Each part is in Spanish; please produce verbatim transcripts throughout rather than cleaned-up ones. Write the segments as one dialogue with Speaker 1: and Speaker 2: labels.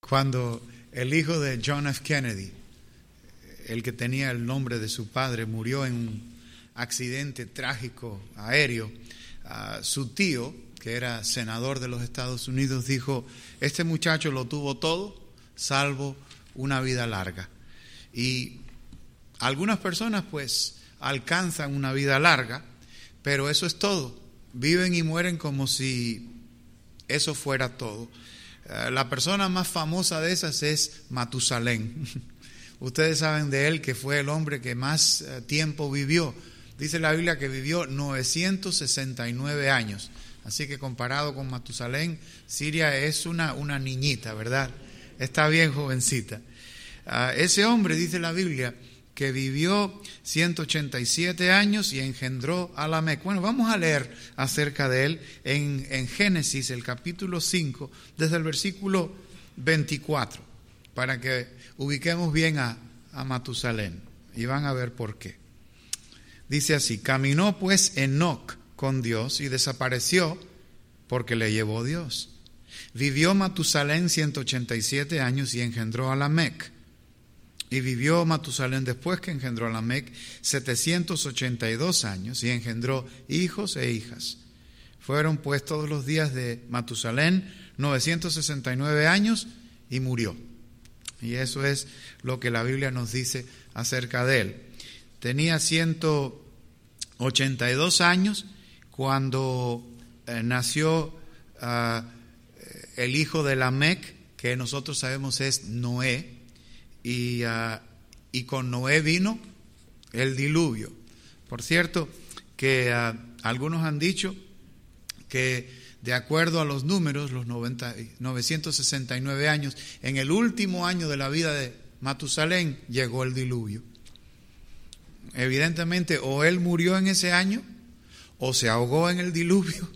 Speaker 1: Cuando el hijo de John F. Kennedy, el que tenía el nombre de su padre, murió en un accidente trágico aéreo, uh, su tío, que era senador de los Estados Unidos, dijo: este muchacho lo tuvo todo, salvo una vida larga. Y algunas personas pues alcanzan una vida larga, pero eso es todo. Viven y mueren como si eso fuera todo. Uh, la persona más famosa de esas es Matusalén. Ustedes saben de él que fue el hombre que más uh, tiempo vivió. Dice la Biblia que vivió novecientos sesenta y nueve años. Así que comparado con Matusalén, Siria es una, una niñita, ¿verdad? Está bien jovencita. Uh, ese hombre, dice la Biblia, que vivió ciento ochenta y siete años y engendró a Lamec. Bueno, vamos a leer acerca de él en, en Génesis, el capítulo cinco, desde el versículo veinticuatro, para que ubiquemos bien a, a Matusalén, y van a ver por qué. Dice así: caminó pues Enoc con Dios y desapareció porque le llevó Dios. Vivió Matusalén ciento ochenta y siete años y engendró a Lamec. Y vivió Matusalén después que engendró a Lamec setecientos ochenta y dos años y engendró hijos e hijas. Fueron pues todos los días de Matusalén novecientos sesenta y nueve años y murió. Y eso es lo que la Biblia nos dice acerca de él. Tenía ciento ochenta y dos años cuando eh, nació uh, el hijo de Lamec, que nosotros sabemos es Noé. Y, uh, y con Noé vino el diluvio. Por cierto, que uh, algunos han dicho que de acuerdo a los números, los noventa, novecientos sesenta y nueve años, en el último año de la vida de Matusalén llegó el diluvio. Evidentemente, o él murió en ese año o se ahogó en el diluvio.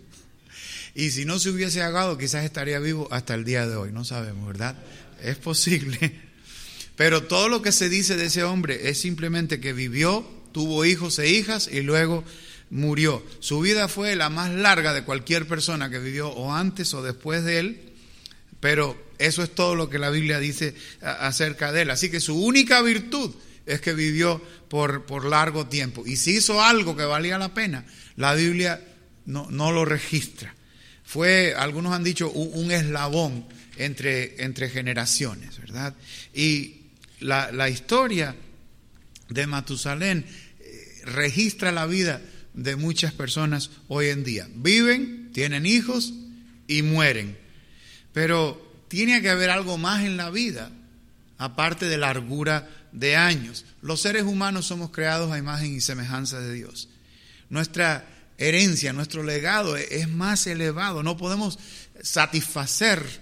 Speaker 1: Y si no se hubiese ahogado, quizás estaría vivo hasta el día de hoy. No sabemos, ¿verdad? Es posible. Pero todo lo que se dice de ese hombre es simplemente que vivió, tuvo hijos e hijas y luego murió. Su vida fue la más larga de cualquier persona que vivió o antes o después de él, pero eso es todo lo que la Biblia dice acerca de él. Así que su única virtud es que vivió por, por largo tiempo. Y si hizo algo que valía la pena, la Biblia no, no lo registra. Fue, algunos han dicho, un, un eslabón entre, entre generaciones, ¿verdad? Y La, la historia de Matusalén eh, registra la vida de muchas personas hoy en día. Viven, tienen hijos y mueren. Pero tiene que haber algo más en la vida, aparte de largura de años. Los seres humanos somos creados a imagen y semejanza de Dios. Nuestra herencia, nuestro legado es, es más elevado. No podemos satisfacer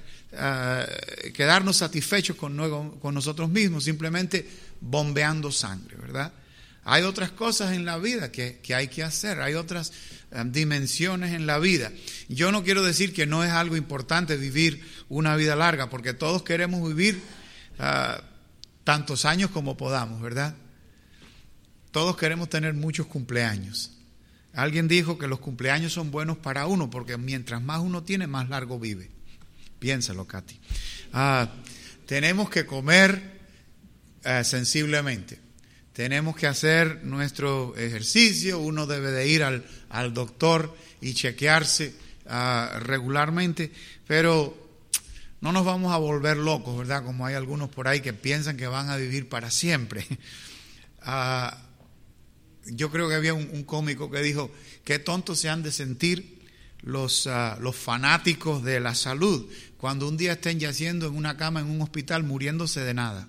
Speaker 1: Uh, quedarnos satisfechos con, nuevo, con nosotros mismos, simplemente bombeando sangre, ¿verdad? Hay otras cosas en la vida que, que hay que hacer, hay otras um, dimensiones en la vida. Yo no quiero decir que no es algo importante vivir una vida larga, porque todos queremos vivir uh, tantos años como podamos, ¿verdad? Todos queremos tener muchos cumpleaños. Alguien dijo que los cumpleaños son buenos para uno, porque mientras más uno tiene, más largo vive. Piénsalo, Katy. Ah, tenemos que comer eh, sensiblemente. Tenemos que hacer nuestro ejercicio. Uno debe de ir al, al doctor y chequearse ah, regularmente. Pero no nos vamos a volver locos, ¿verdad? Como hay algunos por ahí que piensan que van a vivir para siempre. Ah, yo creo que había un, un cómico que dijo: qué tontos se han de sentir los, uh, los fanáticos de la salud cuando un día estén yaciendo en una cama en un hospital muriéndose de nada.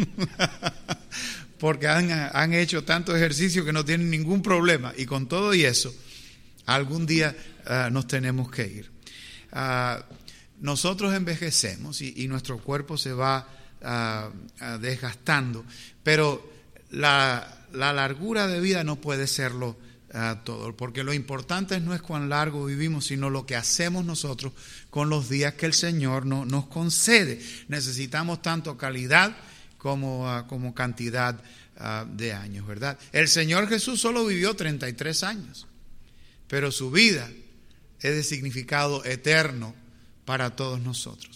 Speaker 1: Porque han, han hecho tanto ejercicio que no tienen ningún problema. Y con todo y eso, algún día uh, nos tenemos que ir. Uh, nosotros envejecemos y, y nuestro cuerpo se va uh, uh, desgastando, pero la, la largura de vida no puede serlo Uh, todo, porque lo importante no es cuán largo vivimos, sino lo que hacemos nosotros con los días que el Señor no, nos concede. Necesitamos tanto calidad como, uh, como cantidad uh, de años, ¿verdad? El Señor Jesús solo vivió treinta y tres años, pero su vida es de significado eterno para todos nosotros.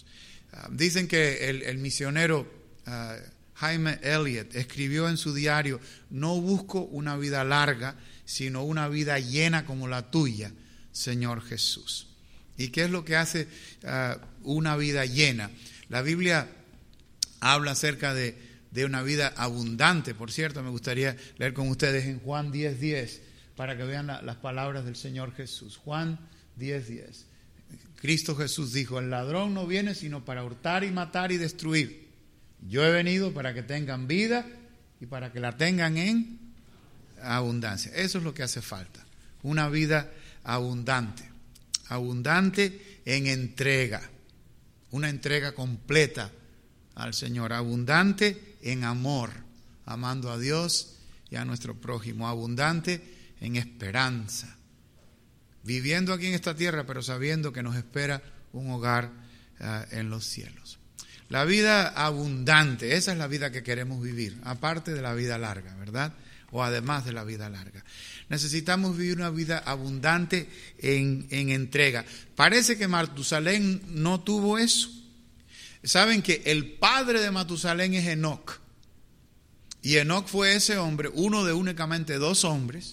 Speaker 1: Uh, dicen que el, el misionero uh, Jaime Elliott escribió en su diario: no busco una vida larga, sino una vida llena como la tuya, Señor Jesús. ¿Y qué es lo que hace uh, una vida llena? La Biblia habla acerca de, de una vida abundante. Por cierto, me gustaría leer con ustedes en Juan diez diez para que vean la, las palabras del Señor Jesús. Juan diez diez. Cristo Jesús dijo: el ladrón no viene sino para hurtar y matar y destruir. Yo he venido para que tengan vida y para que la tengan en abundancia. Eso es lo que hace falta. Una vida abundante. Abundante en entrega. Una entrega completa al Señor. Abundante en amor, amando a Dios y a nuestro prójimo. Abundante en esperanza. Viviendo aquí en esta tierra, pero sabiendo que nos espera un hogar uh, en los cielos. La vida abundante, esa es la vida que queremos vivir, aparte de la vida larga, ¿verdad? O además de la vida larga. Necesitamos vivir una vida abundante en, en entrega. Parece que Matusalén no tuvo eso. Saben que el padre de Matusalén es Enoc. Y Enoc fue ese hombre, uno de únicamente dos hombres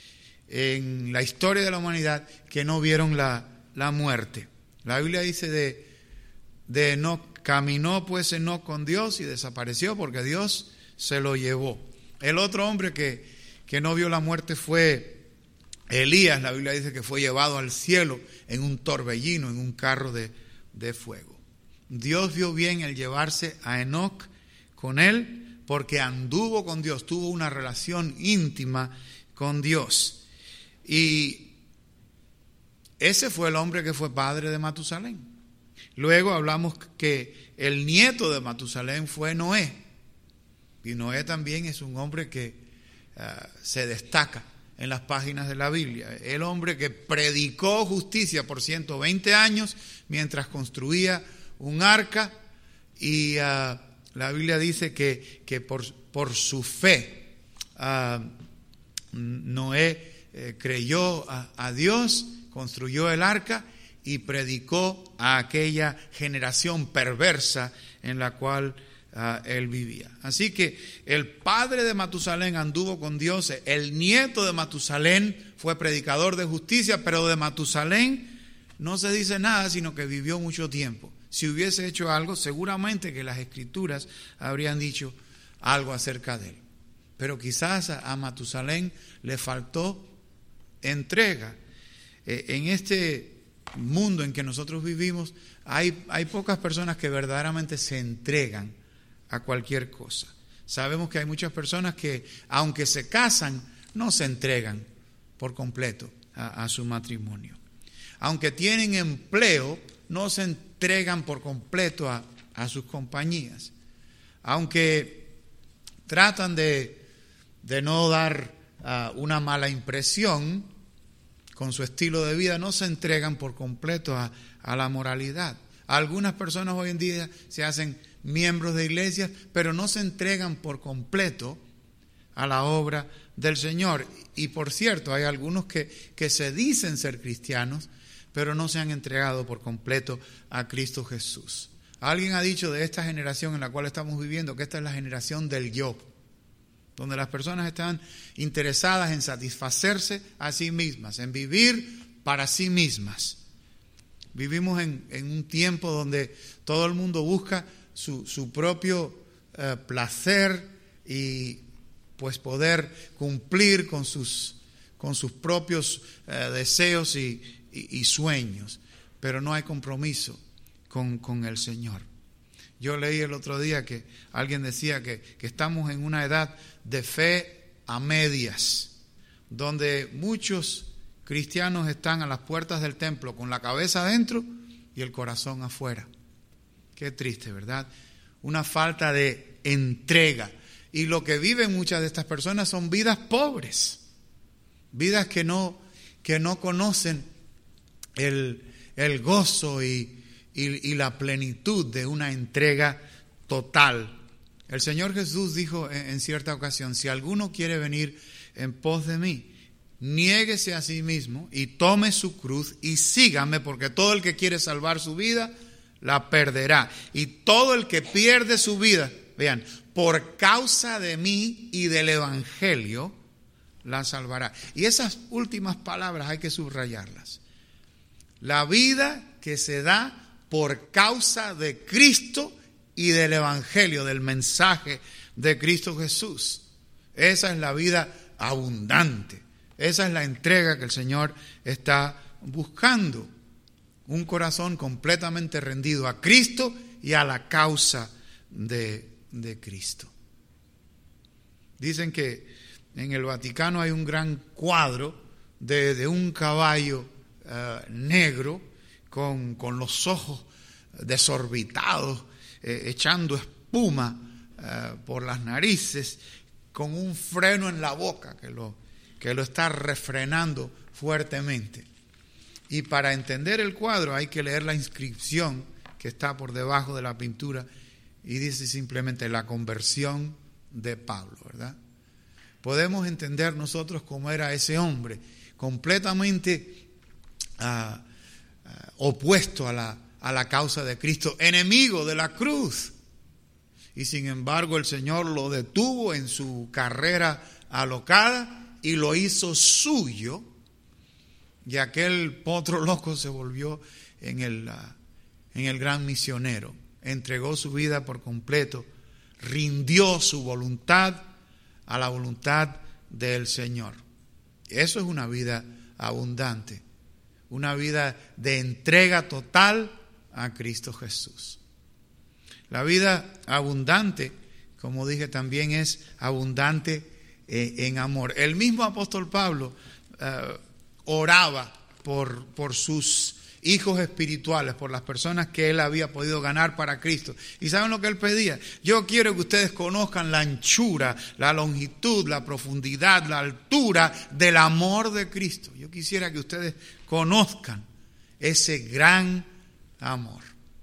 Speaker 1: en la historia de la humanidad que no vieron la, la muerte. La Biblia dice de, de Enoc: caminó pues Enoc con Dios y desapareció porque Dios se lo llevó. El otro hombre que, que no vio la muerte fue Elías. La Biblia dice que fue llevado al cielo en un torbellino, en un carro de, de fuego. Dios vio bien el llevarse a Enoc con él porque anduvo con Dios, tuvo una relación íntima con Dios. Y ese fue el hombre que fue padre de Matusalén. Luego hablamos que el nieto de Matusalén fue Noé. Y Noé también es un hombre que uh, se destaca en las páginas de la Biblia. El hombre que predicó justicia por ciento veinte años mientras construía un arca. Y uh, la Biblia dice que, que por, por su fe uh, Noé eh, creyó a, a Dios, construyó el arca y predicó a aquella generación perversa en la cual uh, él vivía. Así que el padre de Matusalén anduvo con Dios, el nieto de Matusalén fue predicador de justicia, pero de Matusalén no se dice nada, sino que vivió mucho tiempo. Si hubiese hecho algo, seguramente que las escrituras habrían dicho algo acerca de él. Pero quizás a, a Matusalén le faltó entrega. Eh, en este mundo en que nosotros vivimos, hay, hay pocas personas que verdaderamente se entregan a cualquier cosa. Sabemos que hay muchas personas que, aunque se casan, no se entregan por completo a, a su matrimonio. Aunque tienen empleo, no se entregan por completo a, a sus compañías. Aunque tratan de, de no dar uh, una mala impresión con su estilo de vida, no se entregan por completo a, a la moralidad. Algunas personas hoy en día se hacen miembros de iglesias, pero no se entregan por completo a la obra del Señor. Y por cierto, hay algunos que, que se dicen ser cristianos, pero no se han entregado por completo a Cristo Jesús. Alguien ha dicho de esta generación en la cual estamos viviendo que esta es la generación del yo, donde las personas están interesadas en satisfacerse a sí mismas, en vivir para sí mismas. Vivimos en, en un tiempo donde todo el mundo busca su, su propio eh, placer y pues poder cumplir con sus, con sus propios eh, deseos y, y, y sueños, pero no hay compromiso con, con el Señor. Yo leí el otro día que alguien decía que, que estamos en una edad de fe a medias, donde muchos cristianos están a las puertas del templo con la cabeza adentro y el corazón afuera. Qué triste, ¿verdad? Una falta de entrega. Y lo que viven muchas de estas personas son vidas pobres, vidas que no, que no conocen el, el gozo y, y, y la plenitud de una entrega total. El Señor Jesús dijo en, en cierta ocasión: si alguno quiere venir en pos de mí, niéguese a sí mismo y tome su cruz y sígame, porque todo el que quiere salvar su vida, la perderá. Y todo el que pierde su vida, vean, por causa de mí y del evangelio, la salvará. Y esas últimas palabras hay que subrayarlas. La vida que se da por causa de Cristo y del evangelio, del mensaje de Cristo Jesús. Esa es la vida abundante. Esa es la entrega que el Señor está buscando. Un corazón completamente rendido a Cristo y a la causa de, de Cristo. Dicen que en el Vaticano hay un gran cuadro de, de un caballo uh, negro con, con los ojos desorbitados, eh, echando espuma uh, por las narices, con un freno en la boca que lo, que lo está refrenando fuertemente. Y para entender el cuadro hay que leer la inscripción que está por debajo de la pintura y dice simplemente la conversión de Pablo, ¿verdad? Podemos entender nosotros cómo era ese hombre, completamente uh, uh, opuesto a la, a la causa de Cristo, enemigo de la cruz. Y sin embargo el Señor lo detuvo en su carrera alocada y lo hizo suyo. Y aquel potro loco se volvió en el, uh, en el gran misionero. Entregó su vida por completo, rindió su voluntad a la voluntad del Señor. Eso es una vida abundante, una vida de entrega total a Cristo Jesús. La vida abundante, como dije, también es abundante eh, en amor. El mismo apóstol Pablo uh, oraba por, por sus hijos espirituales, por las personas que él había podido ganar para Cristo. ¿Y saben lo que él pedía? Yo quiero que ustedes conozcan la anchura, la longitud, la profundidad, la altura del amor de Cristo. Yo quisiera que ustedes conozcan ese gran amor.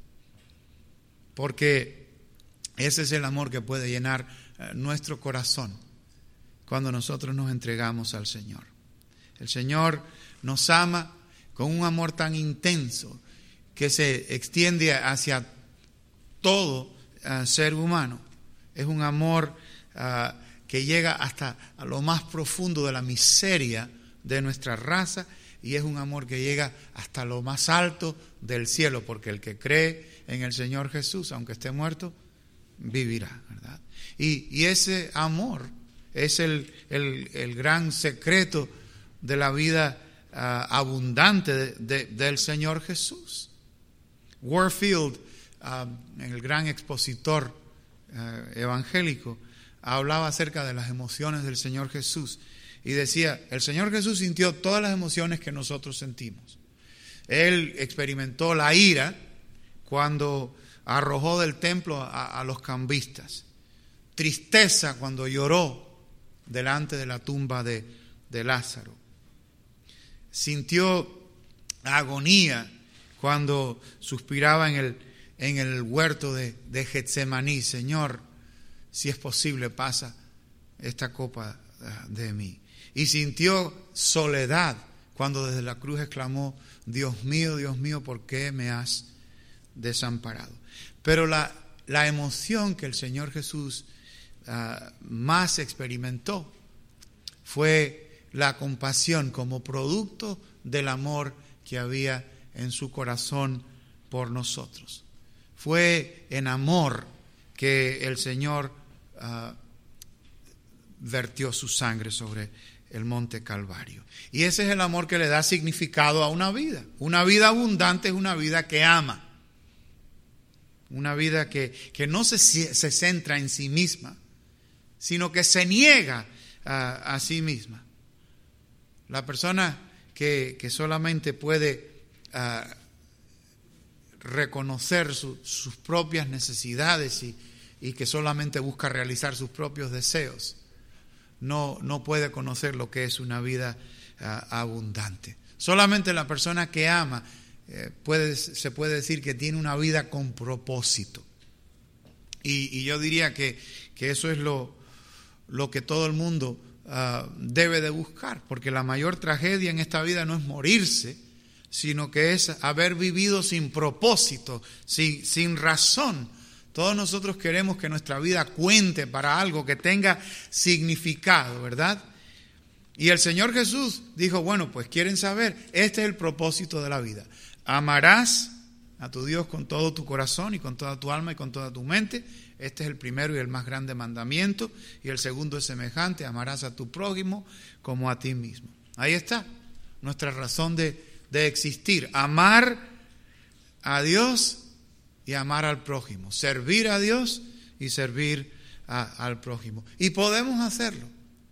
Speaker 1: Porque ese es el amor que puede llenar nuestro corazón cuando nosotros nos entregamos al Señor. El Señor nos ama con un amor tan intenso que se extiende hacia todo uh, ser humano. Es un amor uh, que llega hasta a lo más profundo de la miseria de nuestra raza y es un amor que llega hasta lo más alto del cielo, porque el que cree en el Señor Jesús, aunque esté muerto, vivirá, ¿verdad? Y, y ese amor es el, el, el gran secreto de la vida uh, abundante de, de, del Señor Jesús. Warfield, uh, el gran expositor uh, evangélico, hablaba acerca de las emociones del Señor Jesús y decía, el Señor Jesús sintió todas las emociones que nosotros sentimos. Él experimentó la ira cuando arrojó del templo a, a los cambistas, tristeza cuando lloró delante de la tumba de, de Lázaro, sintió agonía cuando suspiraba en el, en el huerto de, de Getsemaní, Señor, si es posible, pasa esta copa de mí. Y sintió soledad cuando desde la cruz exclamó, Dios mío, Dios mío, ¿por qué me has desamparado? Pero la, la emoción que el Señor Jesús uh, más experimentó fue la compasión como producto del amor que había en su corazón por nosotros. Fue en amor que el Señor uh, vertió su sangre sobre el monte Calvario. Y ese es el amor que le da significado a una vida. Una vida abundante es una vida que ama. Una vida que, que no se, se centra en sí misma, sino que se niega a, a sí misma. La persona que, que solamente puede uh, reconocer su, sus propias necesidades y, y que solamente busca realizar sus propios deseos, no, no puede conocer lo que es una vida uh, abundante. Solamente la persona que ama eh, puede, se puede decir que tiene una vida con propósito. Y, y yo diría que, que eso es lo, lo que todo el mundo uh, debe de buscar, porque la mayor tragedia en esta vida no es morirse, sino que es haber vivido sin propósito, sin, sin razón. Todos nosotros queremos que nuestra vida cuente para algo, que tenga significado, ¿verdad? Y el Señor Jesús dijo, bueno, pues quieren saber, este es el propósito de la vida. Amarás a tu Dios con todo tu corazón y con toda tu alma y con toda tu mente. Este es el primero y el más grande mandamiento. Y el segundo es semejante, amarás a tu prójimo como a ti mismo. Ahí está nuestra razón de, de existir. Amar a Dios y amar al prójimo. Servir a Dios y servir a, al prójimo. Y podemos hacerlo.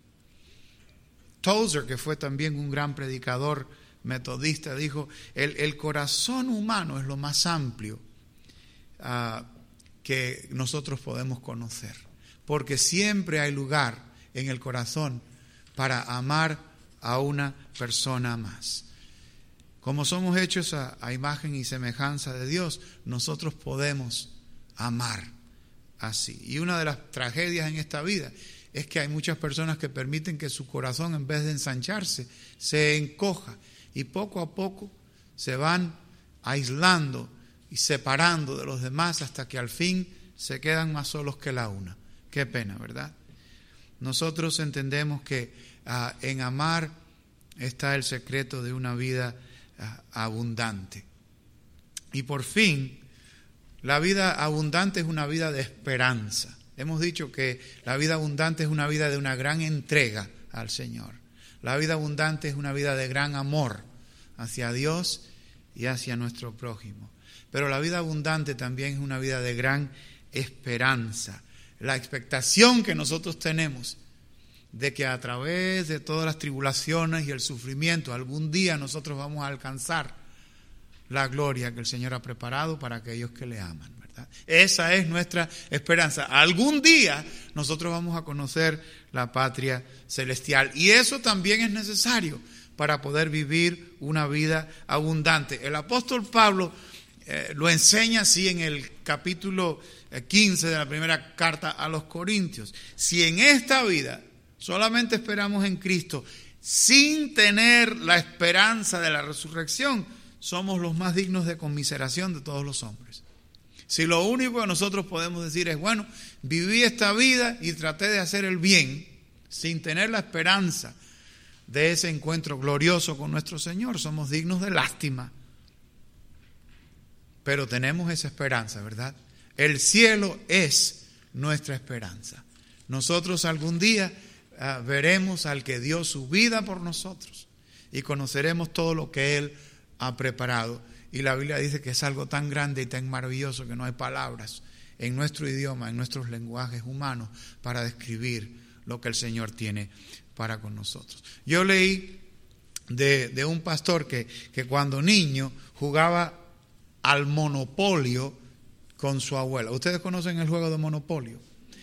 Speaker 1: Tozer, que fue también un gran predicador metodista, dijo, el, el corazón humano es lo más amplio uh, que nosotros podemos conocer, porque siempre hay lugar en el corazón para amar a una persona más. Como somos hechos a, a imagen y semejanza de Dios, nosotros podemos amar así. Y una de las tragedias en esta vida es que hay muchas personas que permiten que su corazón, en vez de ensancharse, se encoja. Y poco a poco se van aislando y separando de los demás hasta que al fin se quedan más solos que la una. Qué pena, ¿verdad? Nosotros entendemos que uh, en amar está el secreto de una vida uh, abundante. Y por fin, la vida abundante es una vida de esperanza. Hemos dicho que la vida abundante es una vida de una gran entrega al Señor. La vida abundante es una vida de gran amor hacia Dios y hacia nuestro prójimo. Pero la vida abundante también es una vida de gran esperanza. La expectación que nosotros tenemos de que a través de todas las tribulaciones y el sufrimiento, algún día nosotros vamos a alcanzar la gloria que el Señor ha preparado para aquellos que le aman, ¿verdad? Esa es nuestra esperanza. Algún día nosotros vamos a conocer la patria celestial. Y eso también es necesario para poder vivir una vida abundante. El apóstol Pablo eh, lo enseña así en el capítulo quince de la primera carta a los Corintios. Si en esta vida solamente esperamos en Cristo, sin tener la esperanza de la resurrección, somos los más dignos de conmiseración de todos los hombres. Si lo único que nosotros podemos decir es, bueno, viví esta vida y traté de hacer el bien, sin tener la esperanza de ese encuentro glorioso con nuestro Señor, somos dignos de lástima. Pero tenemos esa esperanza, ¿verdad? El cielo es nuestra esperanza. Nosotros algún día uh, veremos al que dio su vida por nosotros y conoceremos todo lo que Él ha preparado. Y la Biblia dice que es algo tan grande y tan maravilloso que no hay palabras en nuestro idioma, en nuestros lenguajes humanos, para describir lo que el Señor tiene para con nosotros. Yo leí de, de un pastor que, que cuando niño jugaba al Monopolio con su abuela. ¿Ustedes conocen el juego de Monopolio?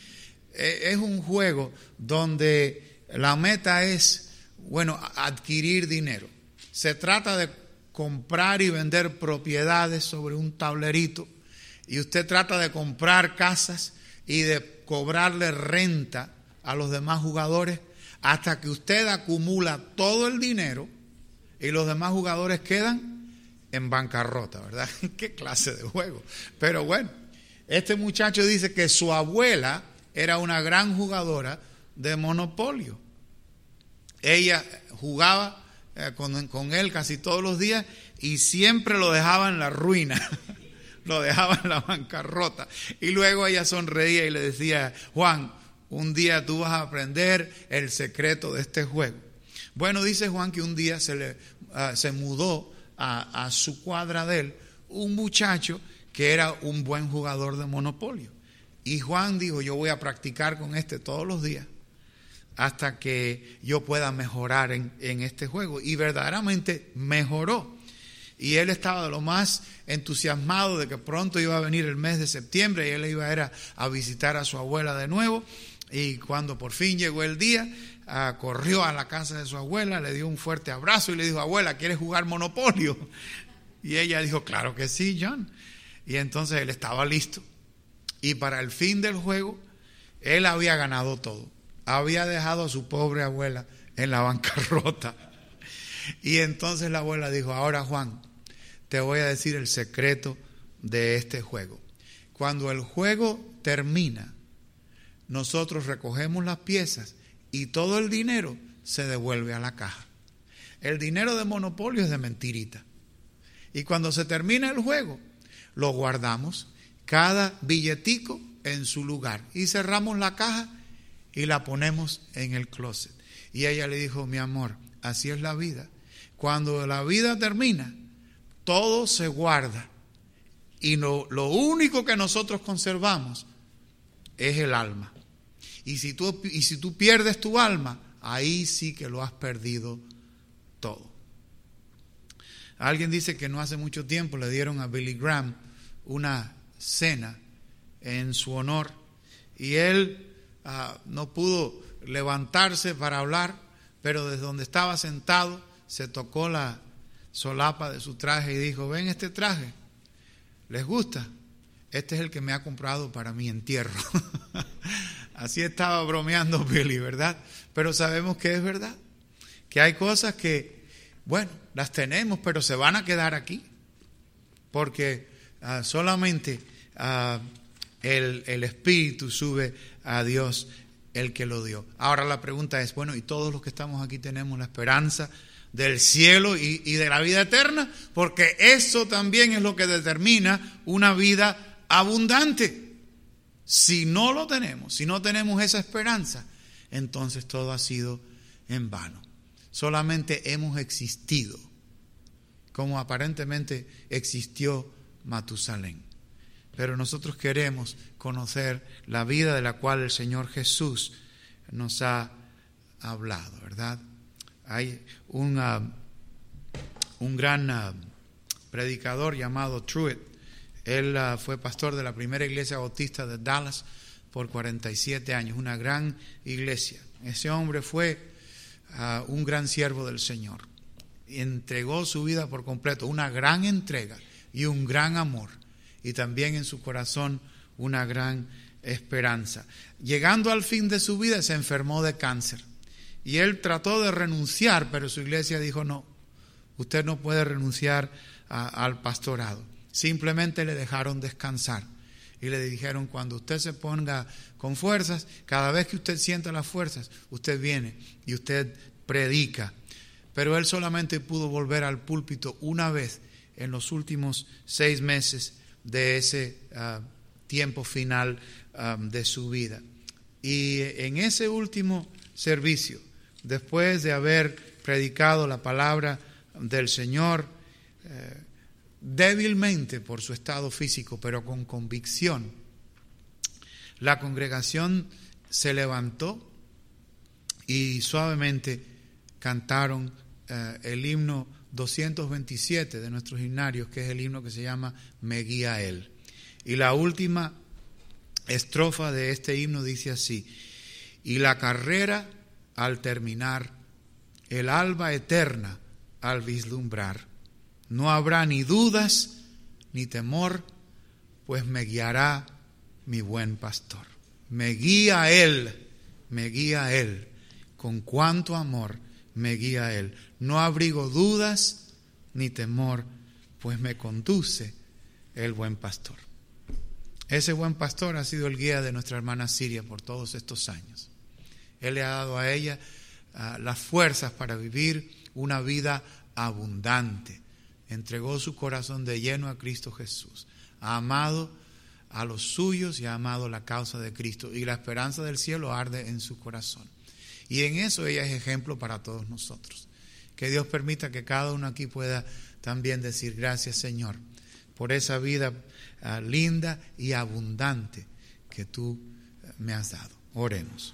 Speaker 1: Es un juego donde la meta es, bueno, adquirir dinero. Se trata de comprar y vender propiedades sobre un tablerito, y usted trata de comprar casas y de cobrarle renta a los demás jugadores hasta que usted acumula todo el dinero y los demás jugadores quedan en bancarrota, ¿verdad? ¿Qué clase de juego? Pero bueno, este muchacho dice que su abuela era una gran jugadora de Monopolio. Ella jugaba eh, con, con él casi todos los días y siempre lo dejaba en la ruina, lo dejaba en la bancarrota. Y luego ella sonreía y le decía, Juan, un día tú vas a aprender el secreto de este juego. Bueno, dice Juan que un día se, le, uh, se mudó a, a su cuadra de él un muchacho que era un buen jugador de Monopolio. Y Juan dijo, yo voy a practicar con este todos los días hasta que yo pueda mejorar en, en este juego. Y verdaderamente mejoró. Y él estaba de lo más entusiasmado de que pronto iba a venir el mes de septiembre y él iba a ir a, a visitar a su abuela de nuevo. Y cuando por fin llegó el día, uh, corrió a la casa de su abuela, le dio un fuerte abrazo y le dijo, abuela, ¿quieres jugar Monopolio? Y ella dijo, claro que sí, John. Y entonces él estaba listo. Y para el fin del juego, él había ganado todo. Había dejado a su pobre abuela en la bancarrota. Y entonces la abuela dijo, ahora Juan, te voy a decir el secreto de este juego. Cuando el juego termina, nosotros recogemos las piezas y todo el dinero se devuelve a la caja. El dinero de monopolio es de mentirita. Y cuando se termina el juego, lo guardamos, cada billetico en su lugar. Y cerramos la caja y la ponemos en el closet. Y ella le dijo, mi amor, así es la vida. Cuando la vida termina, todo se guarda. Y lo, lo único que nosotros conservamos es el alma. Y si tú, y si tú pierdes tu alma, ahí sí que lo has perdido todo. Alguien dice que no hace mucho tiempo le dieron a Billy Graham una cena en su honor y él uh, no pudo levantarse para hablar, pero desde donde estaba sentado se tocó la solapa de su traje y dijo, ven este traje, ¿les gusta? Este es el que me ha comprado para mi entierro. Así estaba bromeando Billy, ¿verdad? Pero sabemos que es verdad, que hay cosas que, bueno, las tenemos, pero se van a quedar aquí, porque uh, solamente uh, el, el Espíritu sube a Dios, el que lo dio. Ahora la pregunta es, bueno, ¿y todos los que estamos aquí tenemos la esperanza del cielo y, y de la vida eterna? Porque eso también es lo que determina una vida abundante. Si no lo tenemos, si no tenemos esa esperanza, entonces todo ha sido en vano. Solamente hemos existido como aparentemente existió Matusalén. Pero nosotros queremos conocer la vida de la cual el Señor Jesús nos ha hablado, ¿verdad? Hay un, uh, un gran uh, predicador llamado Truett. Él uh, fue pastor de la primera iglesia bautista de Dallas por cuarenta y siete años, una gran iglesia. Ese hombre fue uh, un gran siervo del Señor. Entregó su vida por completo, una gran entrega y un gran amor. Y también en su corazón una gran esperanza. Llegando al fin de su vida se enfermó de cáncer. Y él trató de renunciar, pero su iglesia dijo, no, usted no puede renunciar a, al pastorado. Simplemente le dejaron descansar. Y le dijeron, cuando usted se ponga con fuerzas, cada vez que usted sienta las fuerzas, usted viene y usted predica. Pero él solamente pudo volver al púlpito una vez en los últimos seis meses de ese uh, tiempo final um, de su vida. Y en ese último servicio, después de haber predicado la palabra del Señor, eh, débilmente por su estado físico, pero con convicción, la congregación se levantó y suavemente cantaron eh, el himno doscientos veintisiete de nuestros himnarios, que es el himno que se llama Me guía Él. Y la última estrofa de este himno dice así: y la carrera al terminar, el alba eterna al vislumbrar, no habrá ni dudas ni temor, pues me guiará mi buen pastor. Me guía Él, me guía Él, con cuánto amor me guía Él. No abrigo dudas ni temor, pues me conduce el buen pastor. Ese buen pastor ha sido el guía de nuestra hermana Siria por todos estos años. Él le ha dado a ella uh, las fuerzas para vivir una vida abundante. Entregó su corazón de lleno a Cristo Jesús. Ha amado a los suyos y ha amado la causa de Cristo. Y la esperanza del cielo arde en su corazón. Y en eso ella es ejemplo para todos nosotros. Que Dios permita que cada uno aquí pueda también decir gracias, Señor, por esa vida uh, linda y abundante que tú uh, me has dado. Oremos.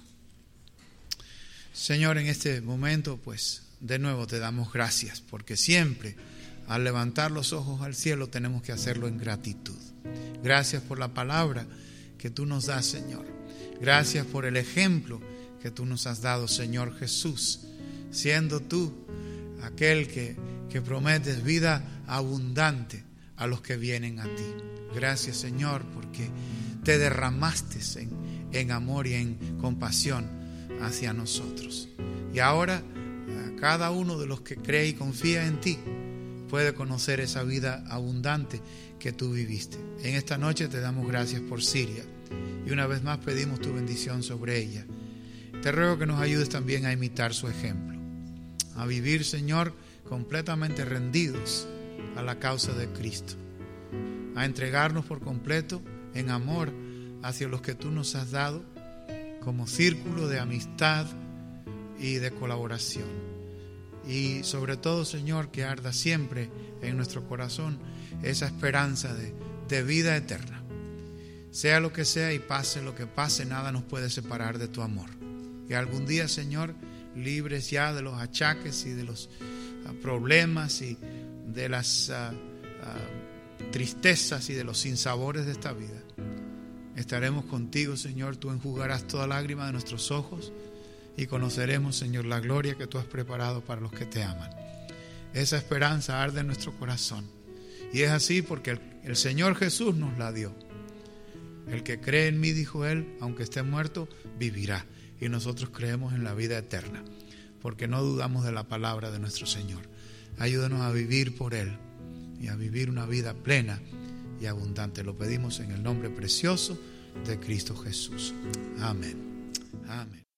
Speaker 1: Señor, en este momento, pues, de nuevo te damos gracias, porque siempre al levantar los ojos al cielo tenemos que hacerlo en gratitud. Gracias por la palabra que tú nos das, Señor. Gracias por el ejemplo que tú nos has dado, Señor Jesús, siendo tú aquel que, que prometes vida abundante a los que vienen a ti. Gracias, Señor, porque te derramaste en, en amor y en compasión hacia nosotros. Y ahora, cada uno de los que cree y confía en ti, puede conocer esa vida abundante que tú viviste. En esta noche te damos gracias por Siria y una vez más pedimos tu bendición sobre ella. Te ruego que nos ayudes también a imitar su ejemplo, a vivir, Señor, completamente rendidos a la causa de Cristo, a entregarnos por completo en amor hacia los que tú nos has dado como círculo de amistad y de colaboración. Y sobre todo, Señor, que arda siempre en nuestro corazón esa esperanza de, de vida eterna. Sea lo que sea y pase lo que pase, nada nos puede separar de tu amor. Que algún día, Señor, libres ya de los achaques y de los uh, problemas y de las uh, uh, tristezas y de los sinsabores de esta vida, estaremos contigo, Señor. Tú enjugarás toda lágrima de nuestros ojos y conoceremos, Señor, la gloria que tú has preparado para los que te aman. Esa esperanza arde en nuestro corazón. Y es así porque el, el Señor Jesús nos la dio. El que cree en mí, dijo él, aunque esté muerto, vivirá. Y nosotros creemos en la vida eterna, porque no dudamos de la palabra de nuestro Señor. Ayúdanos a vivir por Él y a vivir una vida plena y abundante. Lo pedimos en el nombre precioso de Cristo Jesús. Amén. Amén.